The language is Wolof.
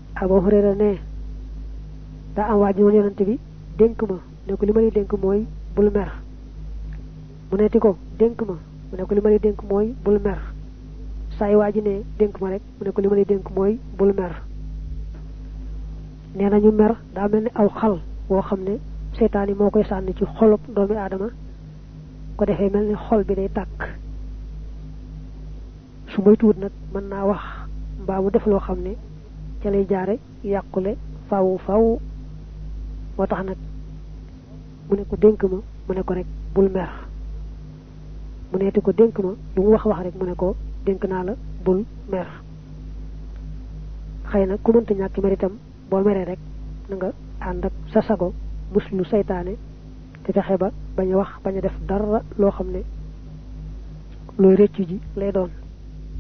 Abu Hurayra ne da am waji won yonante bi denk ma ne ko limay denk moy bul mer mu netti ko denk ma mu ne ko limay denk moy bul mer say waji ne denk ma rek mu ne ko limay denk moy bul mer neena ñu mer da melni aw xal wo xamne setan mo koy sanni ci xolop doomi adama ko defé melni xol bi day tak su moy tuut nak man na wax mba mu def lo xamne ci lay jaare yaqule faaw motax nak mu ne ko denk ma mu ne ko rek bul mer mu neeti ko denk ma lu mu wax rek mu ne ko denk na la bul mer xeyna ku mënta ñak meritam bo méré rek nga and ak sa sago muslu saytaane te fexe ba baña wax baña def dara loo xam ne looy rëccu ji lay doon